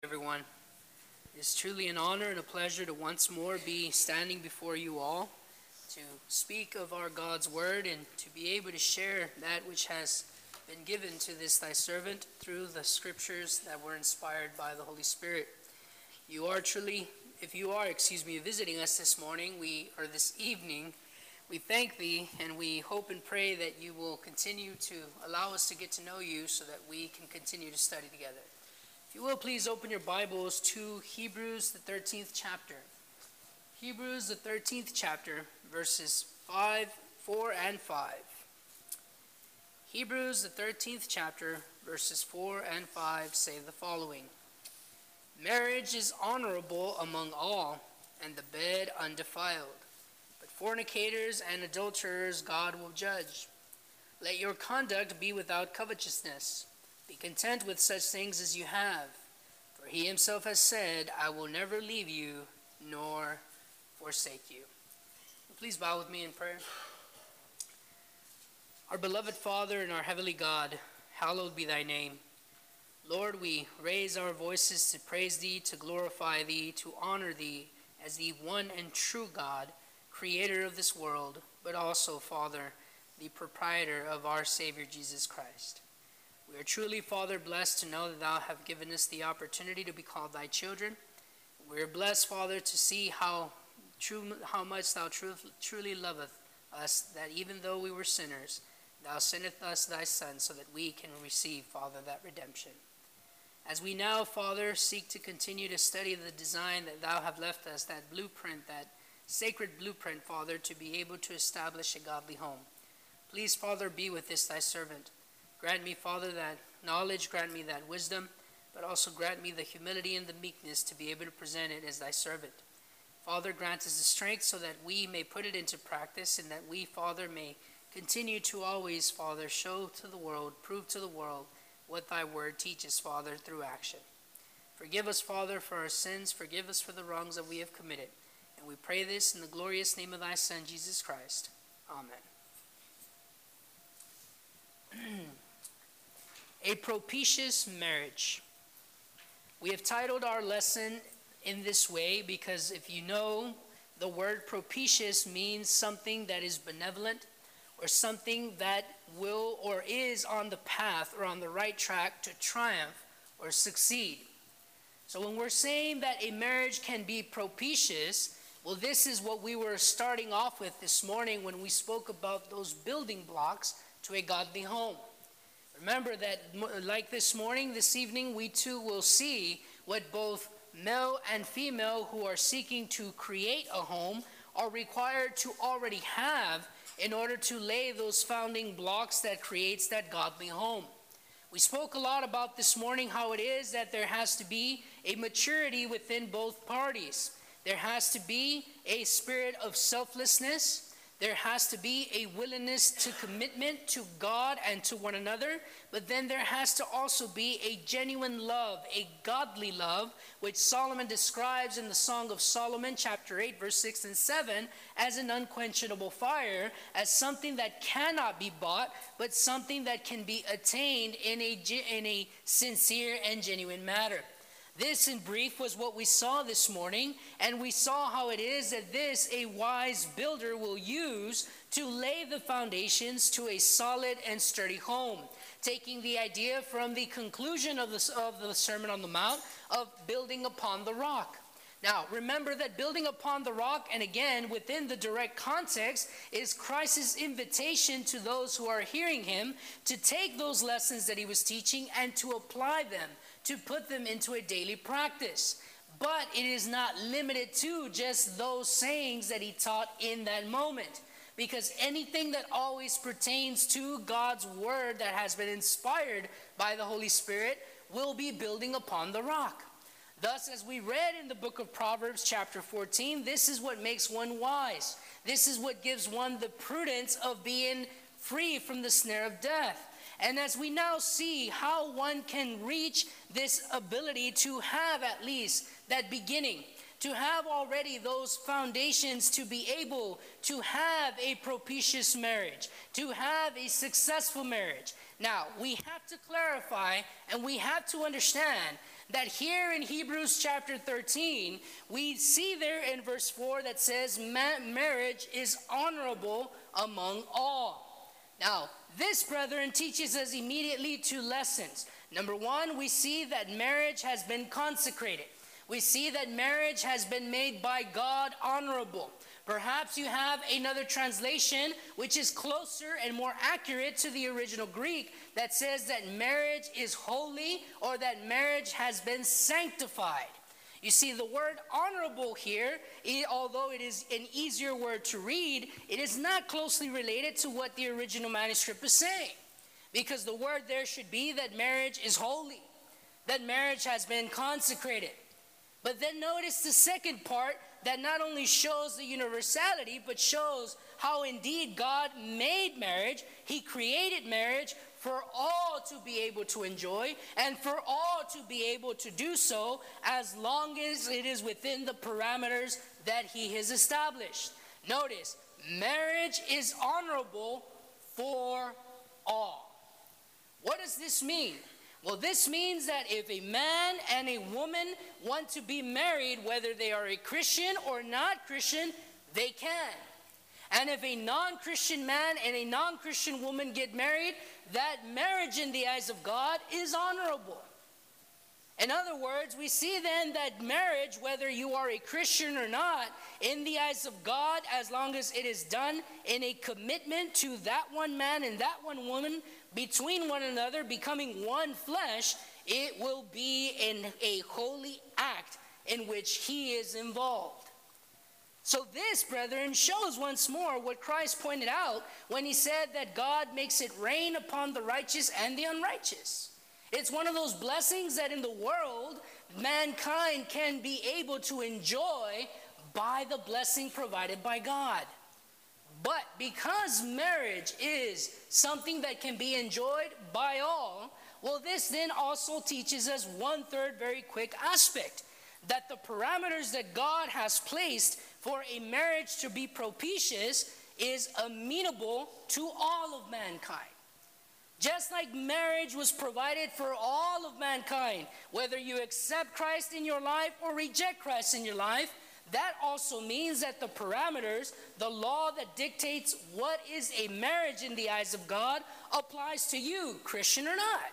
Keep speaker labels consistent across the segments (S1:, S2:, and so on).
S1: Everyone. It is truly an honor and a pleasure to once more be standing before you all to speak of our God's word and to be able to share that which has been given to this thy servant through the scriptures that were inspired by the Holy Spirit. If you are visiting us this morning, or this evening, we thank thee and we hope and pray that you will continue to allow us to get to know you so that we can continue to study together. If you will, please open your Bibles to Hebrews, the 13th chapter. Hebrews, the 13th chapter, verses 4 and 5. Hebrews, the 13th chapter, verses 4 and 5 say the following. Marriage is honorable among all, and the bed undefiled. But fornicators and adulterers God will judge. Let your conduct be without covetousness. Be content with such things as you have, for he himself has said, I will never leave you nor forsake you. Please bow with me in prayer. Our beloved Father and our heavenly God, hallowed be thy name. Lord, we raise our voices to praise thee, to glorify thee, to honor thee as the one and true God, creator of this world, but also, Father, the proprietor of our Savior Jesus Christ. We are truly, Father, blessed to know that thou hast given us the opportunity to be called thy children. We are blessed, Father, to see how much thou truly loveth us, that even though we were sinners, thou sendest us thy Son so that we can receive, Father, that redemption. As we now, Father, seek to continue to study the design that thou have left us, that blueprint, that sacred blueprint, Father, to be able to establish a godly home. Please, Father, be with this thy servant. Grant me, Father, that knowledge, grant me that wisdom, but also grant me the humility and the meekness to be able to present it as thy servant. Father, grant us the strength so that we may put it into practice and that we, Father, may continue to always, Father, show to the world, prove to the world what thy word teaches, Father, through action. Forgive us, Father, for our sins. Forgive us for the wrongs that we have committed. And we pray this in the glorious name of thy Son, Jesus Christ. Amen. A propitious marriage. We have titled our lesson in this way because if you know, the word propitious means something that is benevolent or something that will or is on the path or on the right track to triumph or succeed. So when we're saying that a marriage can be propitious, well, this is what we were starting off with this morning when we spoke about those building blocks to a godly home. Remember that like this evening, we too will see what both male and female who are seeking to create a home are required to already have in order to lay those founding blocks that creates that godly home. We spoke a lot about this morning how it is that there has to be a maturity within both parties. There has to be a spirit of selflessness. There has to be a willingness to commitment to God and to one another, but then there has to also be a genuine love, a godly love, which Solomon describes in the Song of Solomon, chapter 8, verse 6 and 7, as an unquenchable fire, as something that cannot be bought, but something that can be attained in a sincere and genuine manner. This, in brief, was what we saw this morning, and we saw how it is that this a wise builder will use to lay the foundations to a solid and sturdy home, taking the idea from the conclusion of the Sermon on the Mount of building upon the rock. Now, remember that building upon the rock, and again, within the direct context, is Christ's invitation to those who are hearing him to take those lessons that he was teaching and to apply them, to put them into a daily practice. But it is not limited to just those sayings that he taught in that moment, because anything that always pertains to God's word that has been inspired by the Holy Spirit will be building upon the rock. Thus, as we read in the book of Proverbs chapter 14, this is what makes one wise. This is what gives one the prudence of being free from the snare of death. And as we now see how one can reach this ability to have at least that beginning, to have already those foundations to be able to have a propitious marriage, to have a successful marriage. Now, we have to clarify and we have to understand that here in Hebrews chapter 13, we see there in verse 4 that says marriage is honorable among all. Now, this, brethren, teaches us immediately two lessons. Number one, we see that marriage has been consecrated. We see that marriage has been made by God honorable. Perhaps you have another translation which is closer and more accurate to the original Greek that says that marriage is holy, or that marriage has been sanctified. You see, the word honorable here, although it is an easier word to read, it is not closely related to what the original manuscript is saying. Because the word there should be that marriage is holy, that marriage has been consecrated. But then notice the second part that not only shows the universality, but shows how indeed God made marriage. He created marriage for all to be able to enjoy, and for all to be able to do so as long as it is within the parameters that He has established. Notice, marriage is honorable for all. What does this mean? Well, this means that if a man and a woman want to be married, whether they are a Christian or not Christian, they can. And if a non-Christian man and a non-Christian woman get married, that marriage in the eyes of God is honorable. In other words, we see then that marriage, whether you are a Christian or not, in the eyes of God, as long as it is done in a commitment to that one man and that one woman, between one another, becoming one flesh, it will be in a holy act in which He is involved. So this, brethren, shows once more what Christ pointed out when He said that God makes it rain upon the righteous and the unrighteous. It's one of those blessings that in the world, mankind can be able to enjoy by the blessing provided by God. But because marriage is something that can be enjoyed by all, well, this then also teaches us one third very quick aspect, that the parameters that God has placed for a marriage to be propitious is amenable to all of mankind. Just like marriage was provided for all of mankind, whether you accept Christ in your life or reject Christ in your life, that also means that the parameters, the law that dictates what is a marriage in the eyes of God, applies to you, Christian or not.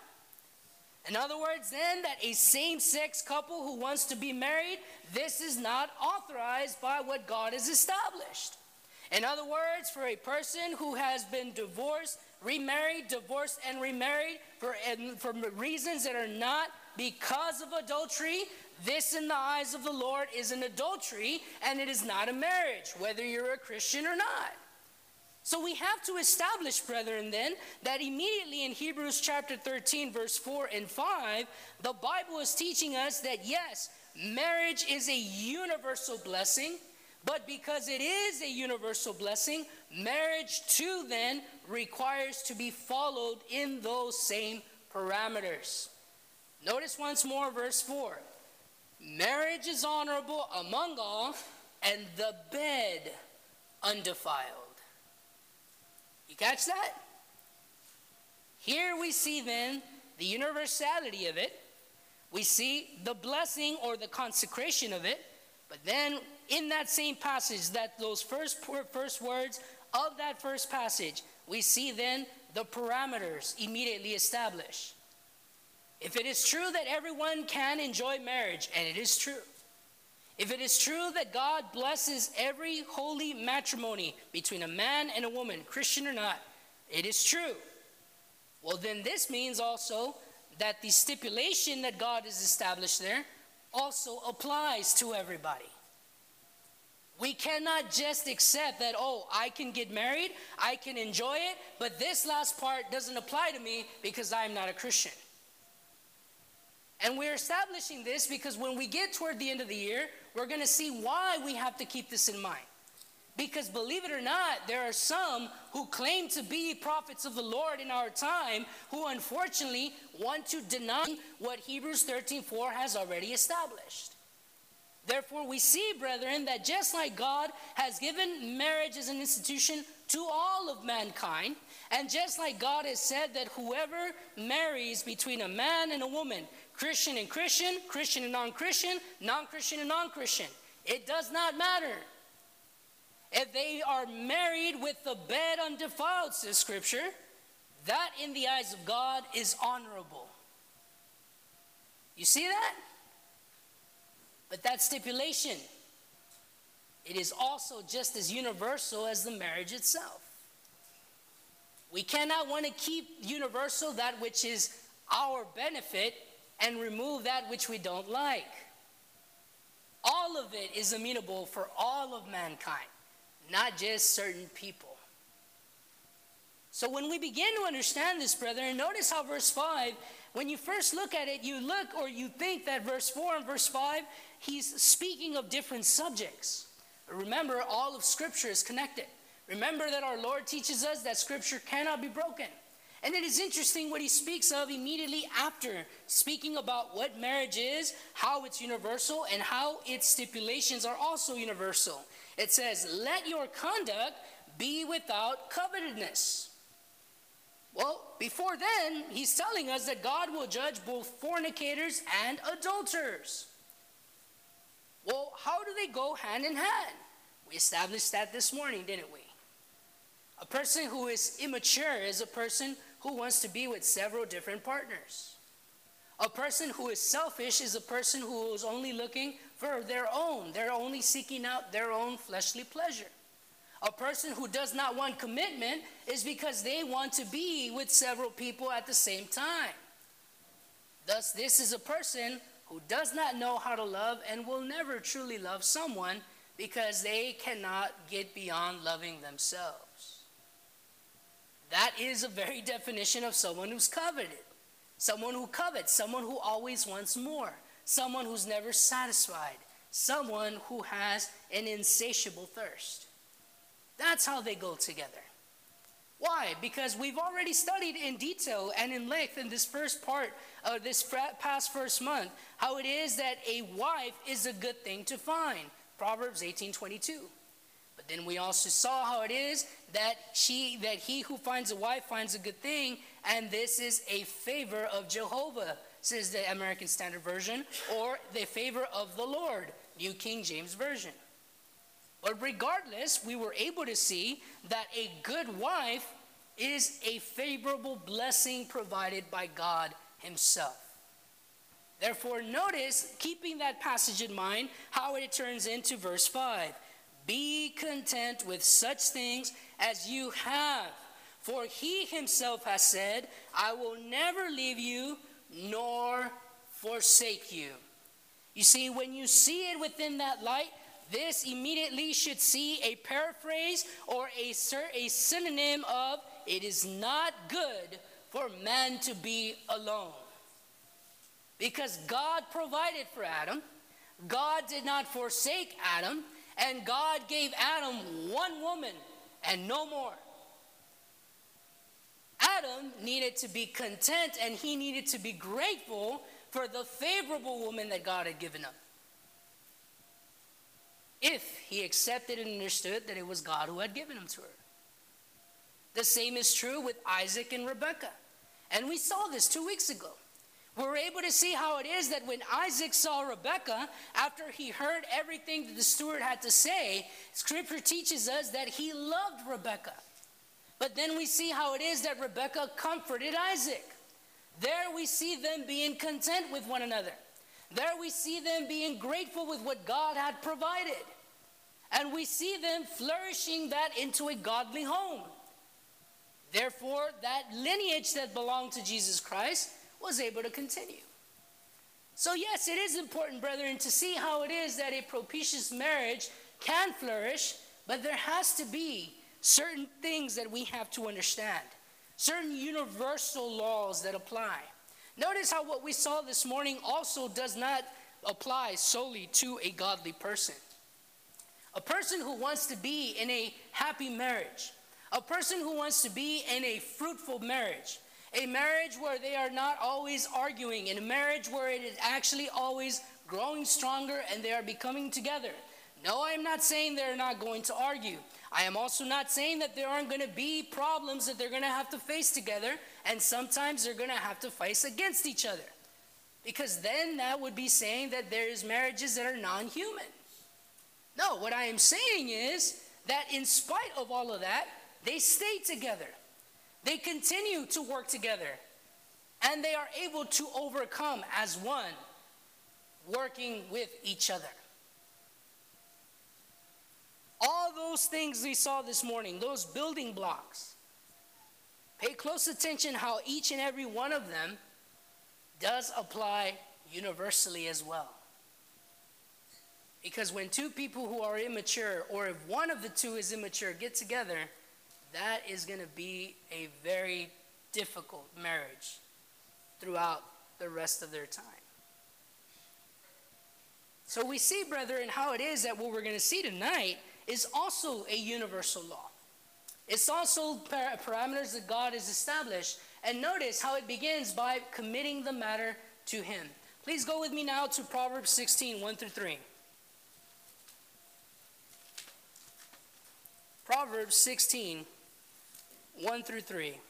S1: In other words, then, that a same-sex couple who wants to be married, this is not authorized by what God has established. In other words, for a person who has been divorced, remarried, divorced, and remarried for reasons that are not because of adultery, this in the eyes of the Lord is an adultery, and it is not a marriage, whether you're a Christian or not. So we have to establish, brethren, then, that immediately in Hebrews chapter 13, verse 4 and 5, the Bible is teaching us that yes, marriage is a universal blessing, but because it is a universal blessing, marriage too then requires to be followed in those same parameters. Notice once more verse 4. Marriage is honorable among all, and the bed undefiled. You catch that? Here we see then the universality of it. We see the blessing or the consecration of it. But then in that same passage, that those first words of that first passage, we see then the parameters immediately established. If it is true that everyone can enjoy marriage, and it is true. If it is true that God blesses every holy matrimony between a man and a woman, Christian or not, it is true. Well, then this means also that the stipulation that God has established there also applies to everybody. We cannot just accept that, oh, I can get married, I can enjoy it, but this last part doesn't apply to me because I'm not a Christian. And we're establishing this because when we get toward the end of the year, we're going to see why we have to keep this in mind. Because believe it or not, there are some who claim to be prophets of the Lord in our time who unfortunately want to deny what Hebrews 13:4 has already established. Therefore, we see, brethren, that just like God has given marriage as an institution to all of mankind, and just like God has said that whoever marries between a man and a woman, Christian and Christian, Christian and non-Christian, non-Christian and non-Christian. It does not matter. If they are married with the bed undefiled, says Scripture, that in the eyes of God is honorable. You see that? But that stipulation, it is also just as universal as the marriage itself. We cannot want to keep universal that which is our benefit and remove that which we don't like. All of it is amenable for all of mankind, not just certain people. So when we begin to understand this, brethren, notice how verse 5, when you first look at it, you look or you think that verse 4 and verse 5, he's speaking of different subjects. Remember, all of Scripture is connected. Remember that our Lord teaches us that Scripture cannot be broken. And it is interesting what he speaks of immediately after speaking about what marriage is, how it's universal, and how its stipulations are also universal. It says, let your conduct be without covetousness. Well, before then, he's telling us that God will judge both fornicators and adulterers. Well, how do they go hand in hand? We established that this morning, didn't we? A person who is immature is a person who wants to be with several different partners. A person who is selfish is a person who is only looking for their own. They're only seeking out their own fleshly pleasure. A person who does not want commitment is because they want to be with several people at the same time. Thus, this is a person who does not know how to love and will never truly love someone because they cannot get beyond loving themselves. That is a very definition of someone who's coveted. Someone who covets, someone who always wants more, someone who's never satisfied, someone who has an insatiable thirst. That's how they go together. Why? Because we've already studied in detail and in length in this first part of this past first month how it is that a wife is a good thing to find. Proverbs 18:22. But then we also saw how it is that he who finds a wife finds a good thing, and this is a favor of Jehovah, says the American Standard Version, or the favor of the Lord, New King James Version. But regardless, we were able to see that a good wife is a favorable blessing provided by God himself. Therefore, notice, keeping that passage in mind, how it turns into verse 5. Be content with such things as you have, for he himself has said, I will never leave you nor forsake you. You see, when you see it within that light, this immediately should see a paraphrase or a synonym of, it is not good for man to be alone. Because God provided for Adam, God did not forsake Adam, and God gave Adam one woman and no more. Adam needed to be content and he needed to be grateful for the favorable woman that God had given him. If he accepted and understood that it was God who had given him to her. The same is true with Isaac and Rebekah. And we saw this 2 weeks ago. We were able to see how it is that when Isaac saw Rebekah, after he heard everything that the steward had to say, Scripture teaches us that he loved Rebekah. But then we see how it is that Rebekah comforted Isaac. There we see them being content with one another. There we see them being grateful with what God had provided. And we see them flourishing that into a godly home. Therefore, that lineage that belonged to Jesus Christ was able to continue. So yes, it is important, brethren, to see how it is that a propitious marriage can flourish, but there has to be certain things that we have to understand, certain universal laws that apply. Notice how what we saw this morning also does not apply solely to a godly person. A person who wants to be in a happy marriage, a person who wants to be in a fruitful marriage, a marriage where they are not always arguing, in a marriage where it is actually always growing stronger and they are becoming together. No, I am not saying they're not going to argue. I am also not saying that there aren't going to be problems that they're going to have to face together, and sometimes they're going to have to fight against each other. Because then that would be saying that there is marriages that are non-human. No, what I am saying is that in spite of all of that, they stay together. They continue to work together. And they are able to overcome as one, working with each other. All those things we saw this morning, those building blocks, pay close attention how each and every one of them does apply universally as well. Because when two people who are immature, or if one of the two is immature, get together, that is going to be a very difficult marriage throughout the rest of their time. So we see, brethren, how it is that what we're going to see tonight is also a universal law. It's also parameters that God has established. And notice how it begins by committing the matter to him. Please go with me now to Proverbs 16, 1 through 3. Proverbs 16, 1 through 3.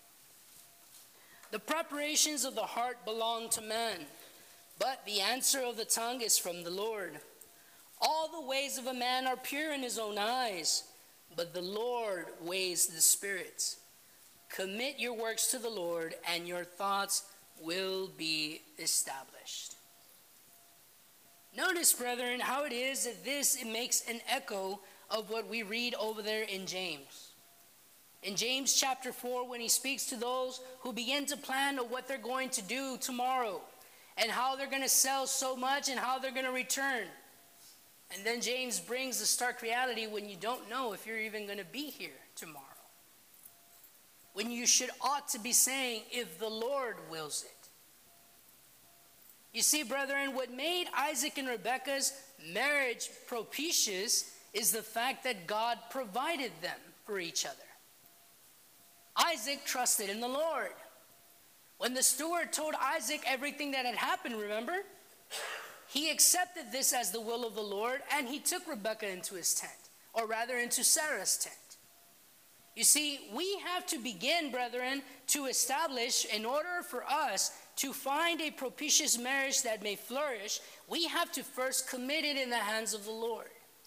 S1: The preparations of the heart belong to man, but the answer of the tongue is from the Lord. All the ways of a man are pure in his own eyes, but the Lord weighs the spirits. Commit your works to the Lord, and your thoughts will be established. Notice, brethren, how it is that it makes an echo of what we read over there in James. In James chapter 4, when he speaks to those who begin to plan of what they're going to do tomorrow, and how they're going to sell so much and how they're going to return. And then James brings the stark reality when you don't know if you're even going to be here tomorrow. When you ought to be saying, if the Lord wills it. You see, brethren, what made Isaac and Rebekah's marriage propitious is the fact that God provided them for each other. Isaac trusted in the Lord. When the steward told Isaac everything that had happened, remember? He accepted this as the will of the Lord, and he took Rebekah into his tent, or rather into Sarah's tent. You see, we have to begin, brethren, to establish, in order for us to find a propitious marriage that may flourish, we have to first commit it in the hands of the Lord.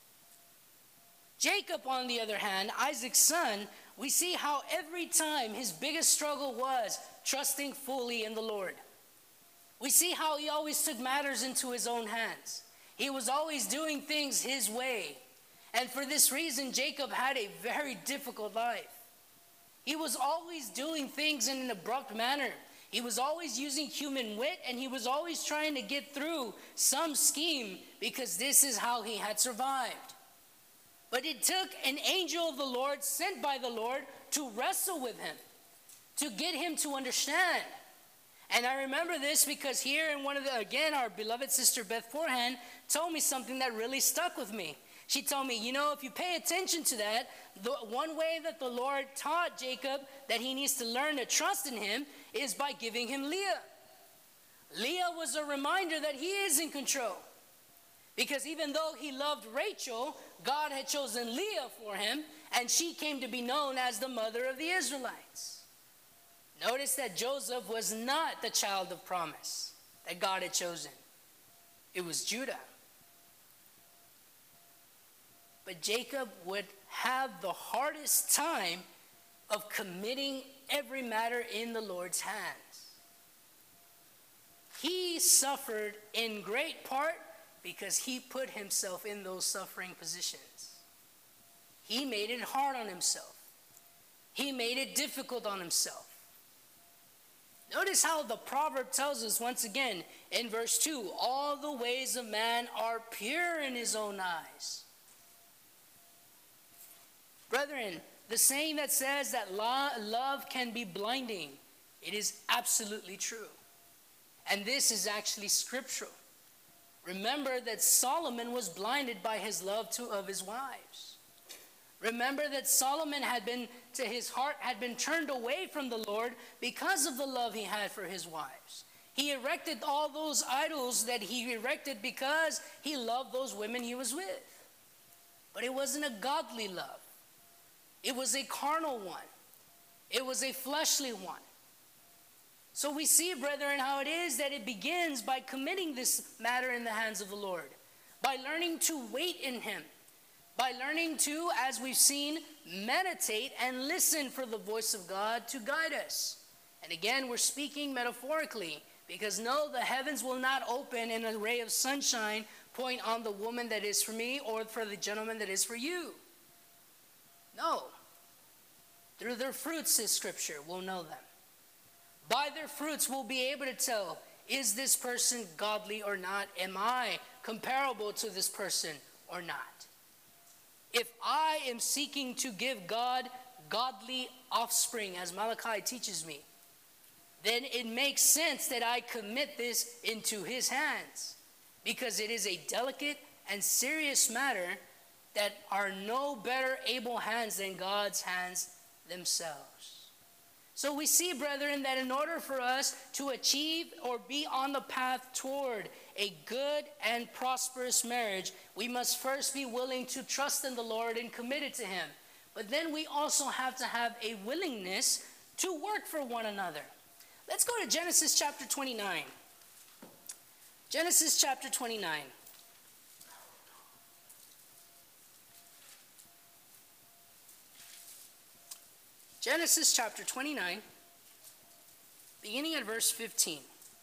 S1: Jacob, on the other hand, Isaac's son, we see how every time his biggest struggle was trusting fully in the Lord. We see how he always took matters into his own hands. He was always doing things his way. And for this reason, Jacob had a very difficult life. He was always doing things in an abrupt manner. He was always using human wit, and he was always trying to get through some scheme because this is how he had survived. But it took an angel of the Lord sent by the Lord to wrestle with him, to get him to understand. And I remember this because here in our beloved sister Beth Forehand told me something that really stuck with me. She told me, if you pay attention to that, the one way that the Lord taught Jacob that he needs to learn to trust in him is by giving him Leah. Leah was a reminder that he is in control. Because even though he loved Rachel, God had chosen Leah for him, and she came to be known as the mother of the Israelites. Notice that Joseph was not the child of promise that God had chosen. It was Judah. But Jacob would have the hardest time of committing every matter in the Lord's hands. He suffered in great part because he put himself in those suffering positions. He made it hard on himself. He made it difficult on himself. Notice how the proverb tells us once again in verse 2, all the ways of man are pure in his own eyes. Brethren, the saying that says that love can be blinding, it is absolutely true. And this is actually scriptural. Remember that Solomon was blinded by his love of his wives. Remember that Solomon his heart had been turned away from the Lord because of the love he had for his wives. He erected all those idols that he erected because he loved those women he was with. But it wasn't a godly love. It was a carnal one. It was a fleshly one. So we see, brethren, how it is that it begins by committing this matter in the hands of the Lord, by learning to wait in him, by learning to, as we've seen, meditate and listen for the voice of God to guide us. And again, we're speaking metaphorically, because no, the heavens will not open and a ray of sunshine point on the woman that is for me or for the gentleman that is for you. No. Through their fruits, says Scripture, we'll know them. By their fruits, we'll be able to tell, is this person godly or not? Am I comparable to this person or not? If I am seeking to give God godly offspring, as Malachi teaches me, then it makes sense that I commit this into his hands, because it is a delicate and serious matter that are no better able hands than God's hands themselves. So we see, brethren, that in order for us to achieve or be on the path toward a good and prosperous marriage, we must first be willing to trust in the Lord and committed to him. But then we also have to have a willingness to work for one another. Let's go to Genesis chapter 29. Genesis chapter 29. Genesis chapter 29, beginning at verse 15.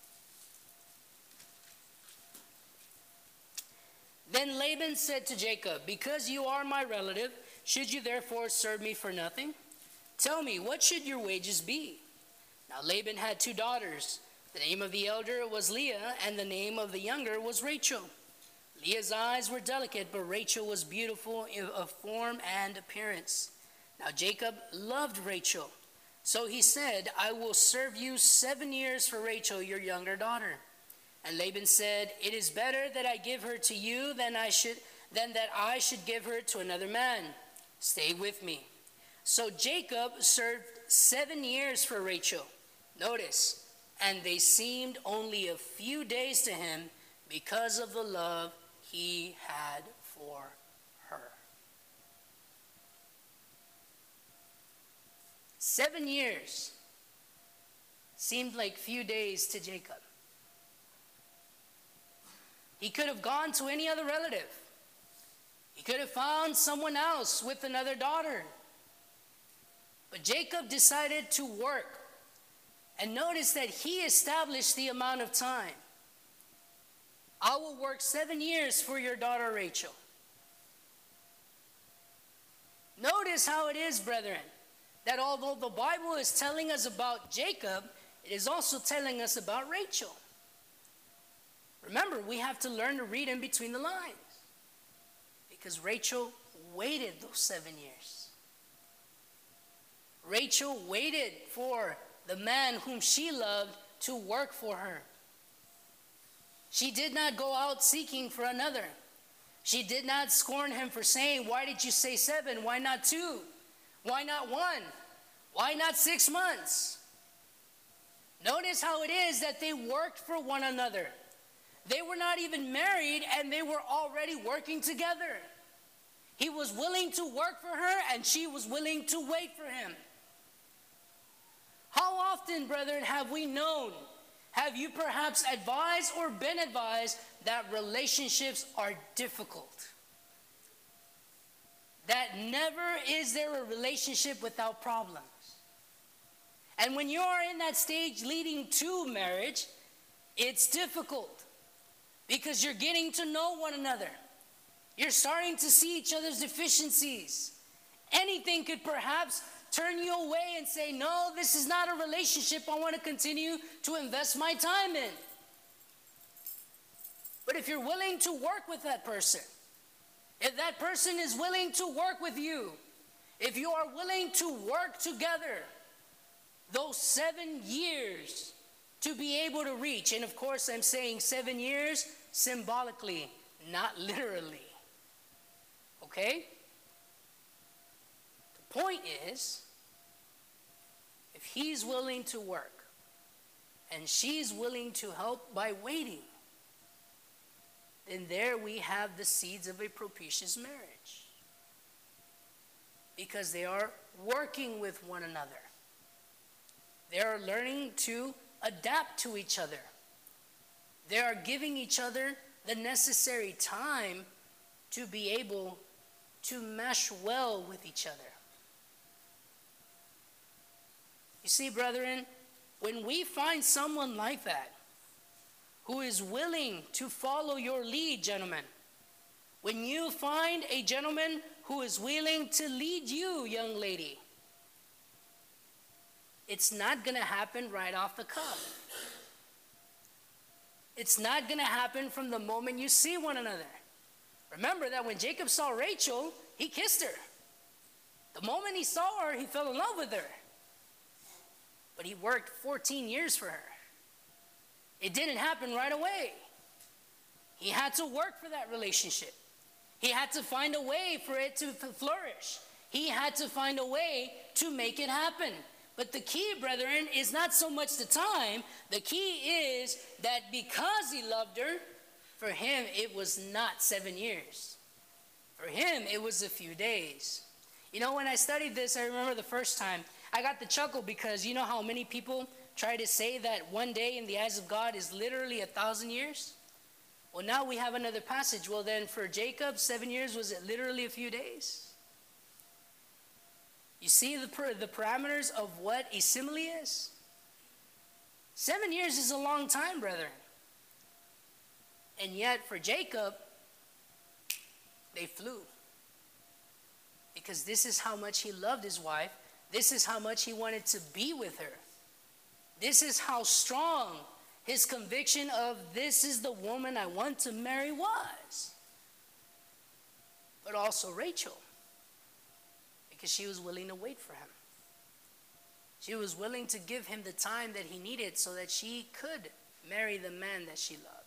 S1: Then Laban said to Jacob, because you are my relative, should you therefore serve me for nothing? Tell me, what should your wages be? Now Laban had 2 daughters. The name of the elder was Leah, and the name of the younger was Rachel. Leah's eyes were delicate, but Rachel was beautiful of form and appearance. Now Jacob loved Rachel, so he said, I will serve you 7 years for Rachel, your younger daughter. And Laban said, it is better that I give her to you than that I should give her to another man. Stay with me. So Jacob served 7 years for Rachel. Notice, and they seemed only a few days to him because of the love he had for her. 7 years seemed like few days to Jacob. He could have gone to any other relative. He could have found someone else with another daughter. But Jacob decided to work. And notice that he established the amount of time. I will work 7 years for your daughter Rachel. Notice how it is, brethren, that although the Bible is telling us about Jacob, it is also telling us about Rachel. Remember, we have to learn to read in between the lines, because Rachel waited those 7 years. Rachel waited for the man whom she loved to work for her. She did not go out seeking for another. She did not scorn him for saying, why did you say 7? Why not 2? Why not 1? Why not 6 months? Notice how it is that they worked for one another. They were not even married, and they were already working together. He was willing to work for her, and she was willing to wait for him. How often, brethren, have we known, have you perhaps advised or been advised that relationships are difficult? That never is there a relationship without problems. And when you are in that stage leading to marriage, it's difficult because you're getting to know one another. You're starting to see each other's deficiencies. Anything could perhaps turn you away and say, no, this is not a relationship I want to continue to invest my time in. But if you're willing to work with that person, if that person is willing to work with you, if you are willing to work together, those 7 years to be able to reach, and of course I'm saying 7 years symbolically, not literally. Okay? The point is, if he's willing to work and she's willing to help by waiting, then there we have the seeds of a propitious marriage. Because they are working with one another. They are learning to adapt to each other. They are giving each other the necessary time to be able to mesh well with each other. You see, brethren, when we find someone like that, who is willing to follow your lead, gentlemen, when you find a gentleman who is willing to lead you, young lady, it's not going to happen right off the cuff. It's not going to happen from the moment you see one another. Remember that when Jacob saw Rachel, he kissed her. The moment he saw her, he fell in love with her. But he worked 14 years for her. It didn't happen right away. He had to work for that relationship. He had to find a way for it to flourish. He had to find a way to make it happen. But the key, brethren, is not so much the time. The key is that because he loved her, for him it was not 7 years. For him it was a few days. You know, when I studied this, I remember the first time, I got the chuckle because you know how many people try to say that one day in the eyes of God is literally 1,000 years? Well, now we have another passage. Well, then for Jacob, 7 years, was it literally a few days? You see the parameters of what a simile is? 7 years is a long time, brethren. And yet for Jacob, they flew. Because this is how much he loved his wife. This is how much he wanted to be with her. This is how strong his conviction of this is the woman I want to marry was. But also Rachel. Because she was willing to wait for him. She was willing to give him the time that he needed so that she could marry the man that she loved.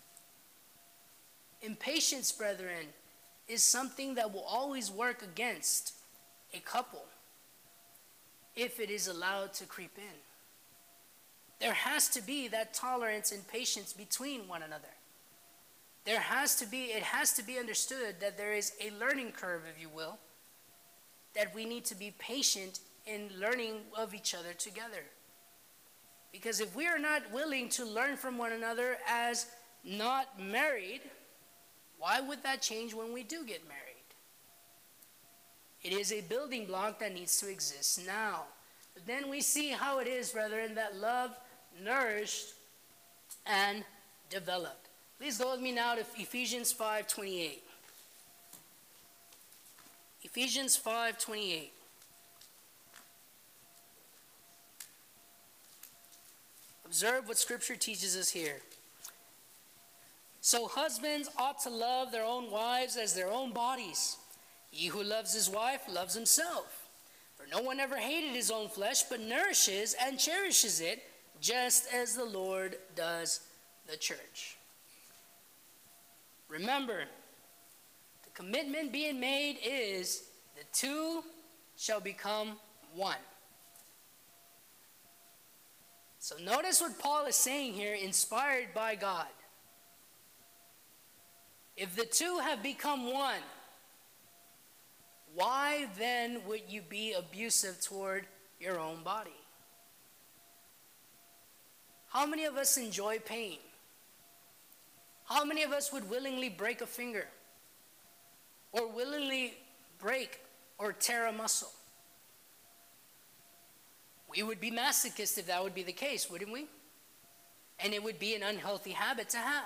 S1: Impatience, brethren, is something that will always work against a couple if it is allowed to creep in. There has to be that tolerance and patience between one another. It has to be understood that there is a learning curve, if you will, that we need to be patient in learning of each other together. Because if we are not willing to learn from one another as not married, why would that change when we do get married? It is a building block that needs to exist now. But then we see how it is, brethren, that love nourished and developed. Please go with me now to Ephesians 5:28. Ephesians 5:28. Observe what Scripture teaches us here. So husbands ought to love their own wives as their own bodies. He who loves his wife loves himself. For no one ever hated his own flesh, but nourishes and cherishes it, just as the Lord does the church. Remember, the commitment being made is the two shall become one. So notice what Paul is saying here, inspired by God. If the two have become one, why then would you be abusive toward your own body? How many of us enjoy pain? How many of us would willingly break a finger? Or willingly break or tear a muscle? We would be masochists if that would be the case, wouldn't we? And it would be an unhealthy habit to have.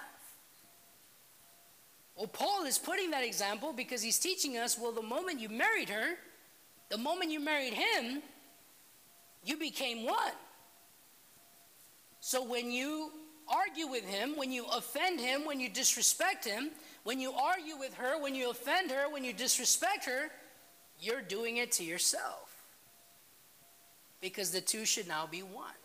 S1: Well, Paul is putting that example because he's teaching us, well, the moment you married her, the moment you married him, you became one. So when you argue with him, when you offend him, when you disrespect him, when you argue with her, when you offend her, when you disrespect her, you're doing it to yourself. Because the two should now be one.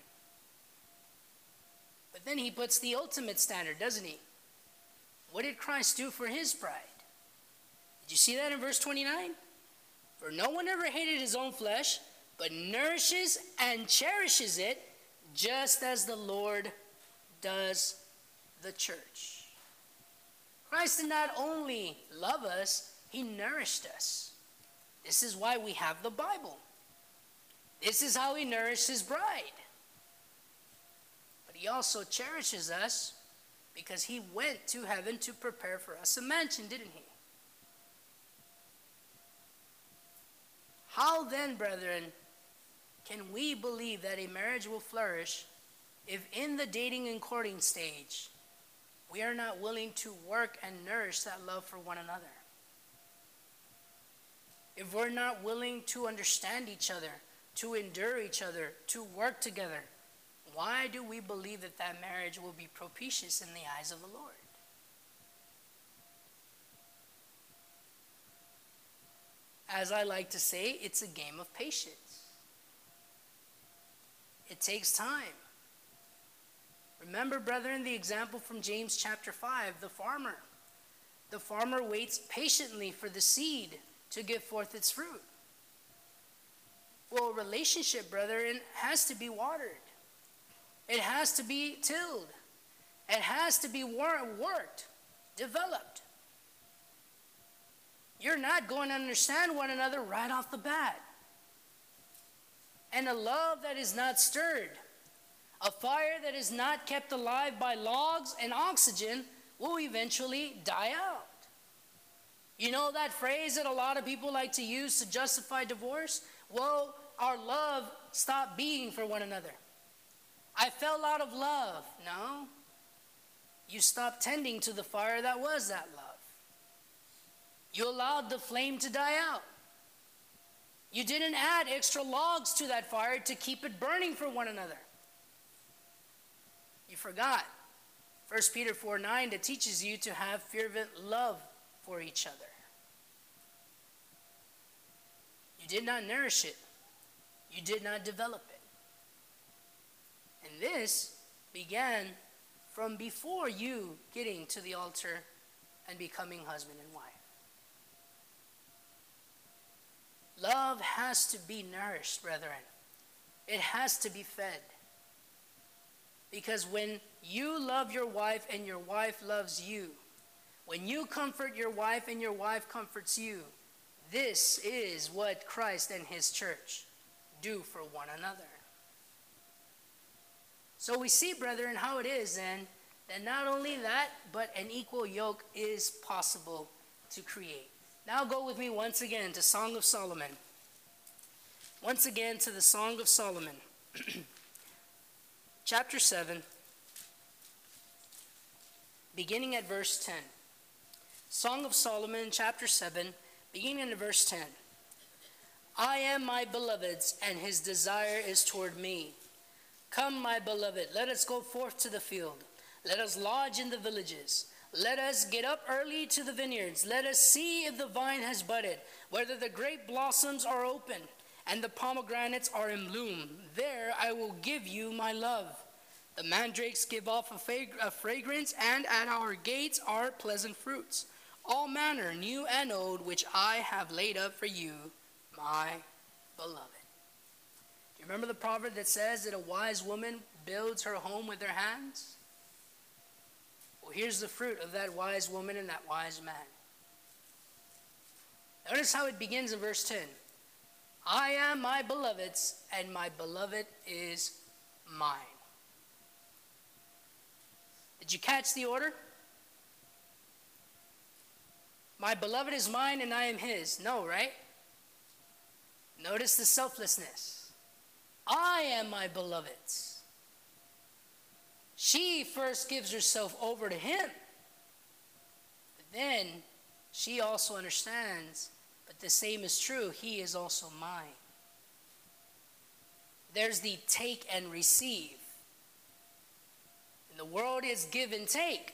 S1: But then he puts the ultimate standard, doesn't he? What did Christ do for his bride? Did you see that in verse 29? For no one ever hated his own flesh, but nourishes and cherishes it, just as the Lord does the church. Christ did not only love us, he nourished us. This is why we have the Bible. This is how he nourished his bride. He also cherishes us because he went to heaven to prepare for us a mansion, didn't he? How then, brethren, can we believe that a marriage will flourish if in the dating and courting stage we are not willing to work and nourish that love for one another? If we're not willing to understand each other, to endure each other, to work together, why do we believe that that marriage will be propitious in the eyes of the Lord? As I like to say, it's a game of patience. It takes time. Remember, brethren, the example from James chapter 5, the farmer. The farmer waits patiently for the seed to give forth its fruit. Well, a relationship, brethren, has to be watered. It has to be tilled. It has to be worked, developed. You're not going to understand one another right off the bat. And a love that is not stirred, a fire that is not kept alive by logs and oxygen, will eventually die out. You know that phrase that a lot of people like to use to justify divorce? Well, our love stopped being for one another. I fell out of love. No. You stopped tending to the fire that was that love. You allowed the flame to die out. You didn't add extra logs to that fire to keep it burning for one another. You forgot 1 Peter 4:9 that teaches you to have fervent love for each other. You did not nourish it. You did not develop it. And this began from before you getting to the altar and becoming husband and wife. Love has to be nourished, brethren. It has to be fed. Because when you love your wife and your wife loves you, when you comfort your wife and your wife comforts you, this is what Christ and his church do for one another. So we see, brethren, how it is then that not only that, but an equal yoke is possible to create. Now go with me once again to Song of Solomon. Once again to the Song of Solomon. Chapter 7, beginning at verse 10. Song of Solomon, chapter 7, beginning at verse 10. I am my beloved's, and his desire is toward me. Come, my beloved, let us go forth to the field. Let us lodge in the villages. Let us get up early to the vineyards. Let us see if the vine has budded, whether the grape blossoms are open, and the pomegranates are in bloom. There I will give you my love. The mandrakes give off a fragrance, and at our gates are pleasant fruits. All manner, new and old, which I have laid up for you, my beloved. Do you remember the proverb that says that a wise woman builds her home with her hands? Well, here's the fruit of that wise woman and that wise man. Notice how it begins in verse 10. I am my beloved's, and my beloved is mine. Did you catch the order? My beloved is mine and I am his. No, right? Notice the selflessness. I am my beloved's. She first gives herself over to him. But then she also understands, but the same is true, he is also mine. There's the take and receive. In the world is give and take.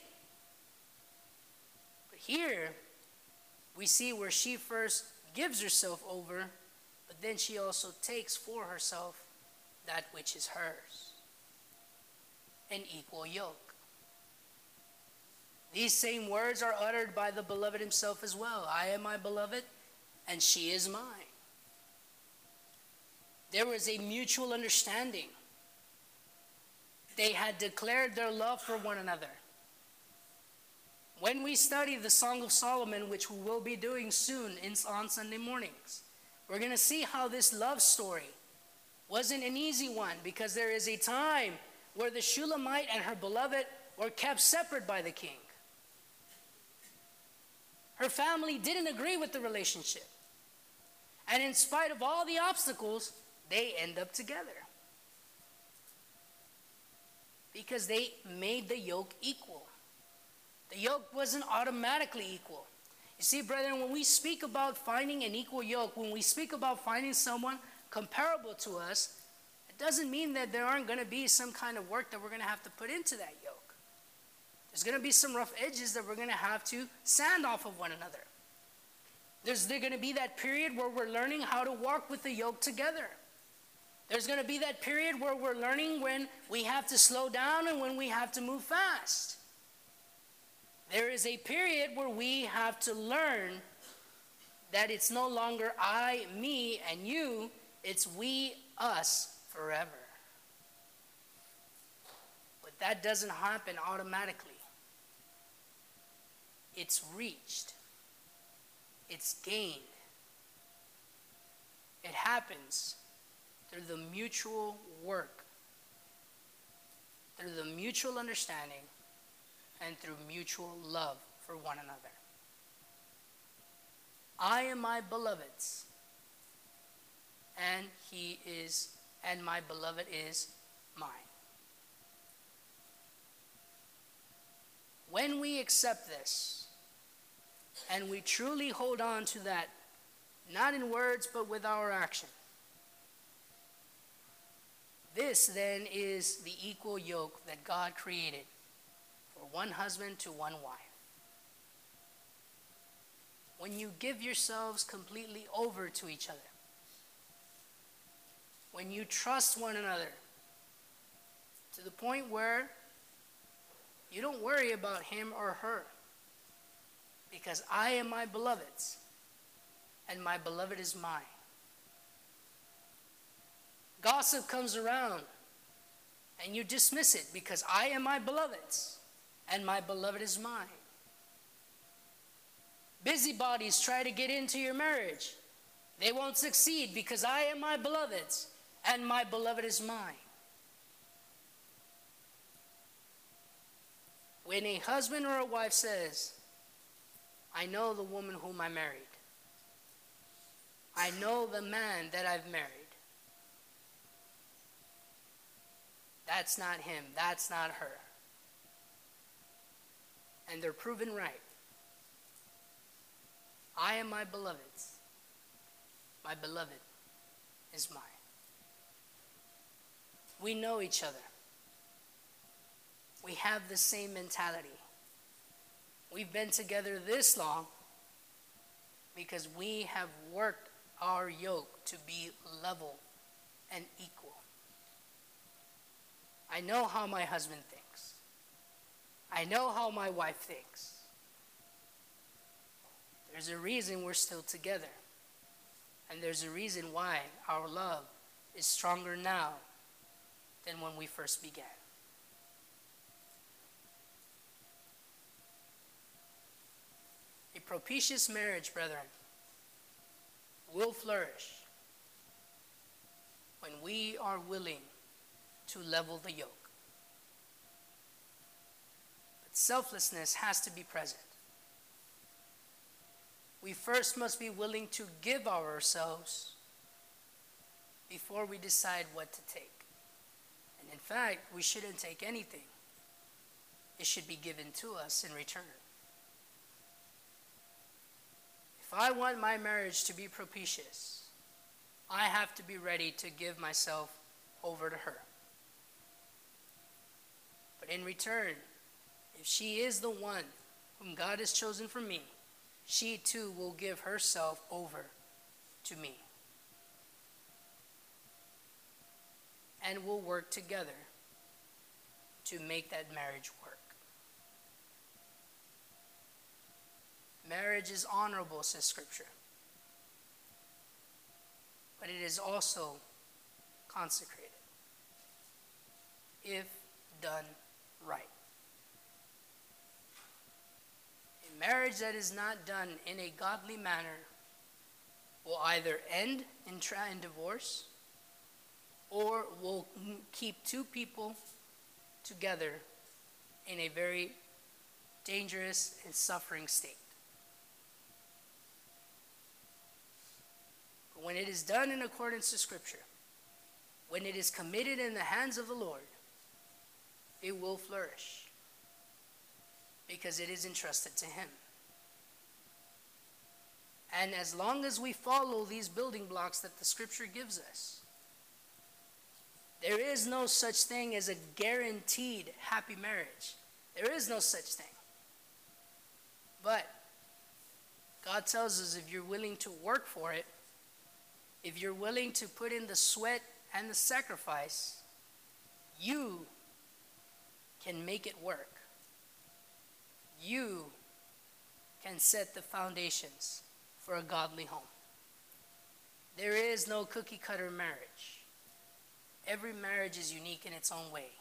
S1: But here, we see where she first gives herself over, but then she also takes for herself that which is hers. An equal yoke. These same words are uttered by the beloved himself as well. I am my beloved, and she is mine. There was a mutual understanding. They had declared their love for one another. When we study the Song of Solomon, which we will be doing soon on Sunday mornings, we're going to see how this love story wasn't an easy one, because there is a time where the Shulamite and her beloved were kept separate by the king. Her family didn't agree with the relationship. And in spite of all the obstacles, they end up together. Because they made the yoke equal. The yoke wasn't automatically equal. You see, brethren, when we speak about finding an equal yoke, when we speak about finding someone comparable to us, it doesn't mean that there aren't going to be some kind of work that we're going to have to put into that yoke. There's going to be some rough edges that we're going to have to sand off of one another. There's going to be that period where we're learning how to walk with the yoke together. There's going to be that period where we're learning when we have to slow down and when we have to move fast. There is a period where we have to learn that it's no longer I, me, and you. It's we, us, forever. But that doesn't happen automatically. It's reached. It's gained. It happens through the mutual work, through the mutual understanding, and through mutual love for one another. I am my beloved's, and my beloved is mine. When we accept this, and we truly hold on to that, not in words, but with our action, this then is the equal yoke that God created for one husband to one wife. When you give yourselves completely over to each other, when you trust one another to the point where you don't worry about him or her, because I am my beloved's, and my beloved is mine. Gossip comes around, and you dismiss it because I am my beloved's, and my beloved is mine. Busybodies try to get into your marriage. They won't succeed because I am my beloved's, and my beloved is mine. When a husband or a wife says, I know the woman whom I married, I know the man that I've married, that's not him, that's not her. And they're proven right. I am my beloved's. My beloved is mine. We know each other. We have the same mentality. We've been together this long because we have worked our yoke to be level and equal. I know how my husband thinks. I know how my wife thinks. There's a reason we're still together. And there's a reason why our love is stronger now than when we first began. A propitious marriage, brethren, will flourish when we are willing to level the yoke. But selflessness has to be present. We first must be willing to give ourselves before we decide what to take. And in fact, we shouldn't take anything. It should be given to us in return. If I want my marriage to be propitious, I have to be ready to give myself over to her. But in return, if she is the one whom God has chosen for me, she too will give herself over to me. And we'll work together to make that marriage work. Marriage is honorable, says Scripture. But it is also consecrated, if done right. A marriage that is not done in a godly manner will either end in divorce, or will keep two people together in a very dangerous and suffering state. But when it is done in accordance to Scripture, when it is committed in the hands of the Lord, it will flourish because it is entrusted to Him. And as long as we follow these building blocks that the Scripture gives us, there is no such thing as a guaranteed happy marriage. There is no such thing. But God tells us if you're willing to work for it, if you're willing to put in the sweat and the sacrifice, you can make it work. You can set the foundations for a godly home. There is no cookie cutter marriage. Every marriage is unique in its own way.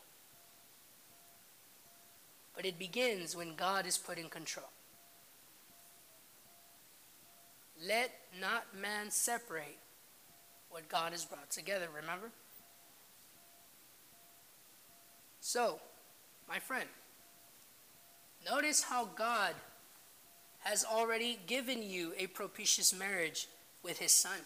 S1: But it begins when God is put in control. Let not man separate what God has brought together, remember? So, my friend, notice how God has already given you a propitious marriage with His Son.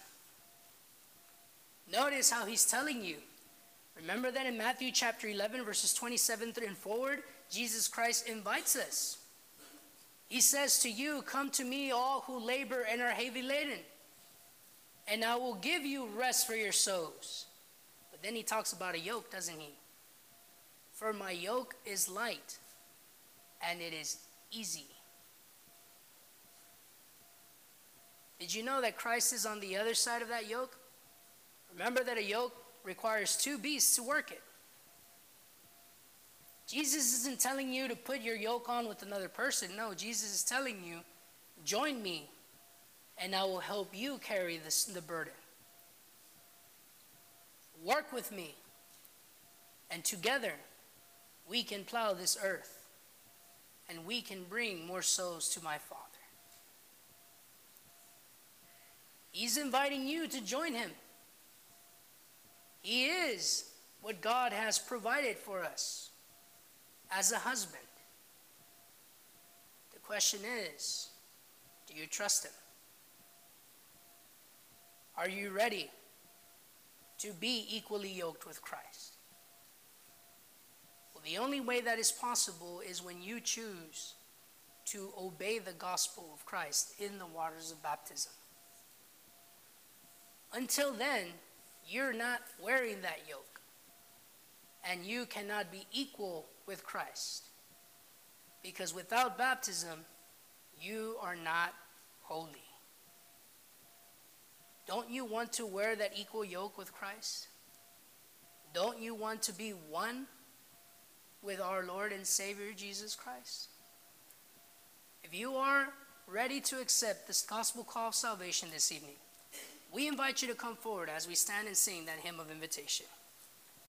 S1: Notice how He's telling you. Remember that in Matthew chapter 11, verses 27 and forward, Jesus Christ invites us. He says to you, "Come to me, all who labor and are heavy laden, and I will give you rest for your souls." But then He talks about a yoke, doesn't He? "For my yoke is light, and it is easy." Did you know that Christ is on the other side of that yoke? Remember that a yoke requires two beasts to work it. Jesus isn't telling you to put your yoke on with another person. No, Jesus is telling you, join me, and I will help you carry the burden. Work with me, and together we can plow this earth, and we can bring more souls to my Father. He's inviting you to join Him. He is what God has provided for us as a husband. The question is, do you trust Him? Are you ready to be equally yoked with Christ? Well, the only way that is possible is when you choose to obey the gospel of Christ in the waters of baptism. Until then, you're not wearing that yoke, and you cannot be equal with Christ, because without baptism, you are not holy. Don't you want to wear that equal yoke with Christ? Don't you want to be one with our Lord and Savior Jesus Christ? If you are ready to accept this gospel call of salvation this evening, we invite you to come forward as we stand and sing that hymn of invitation.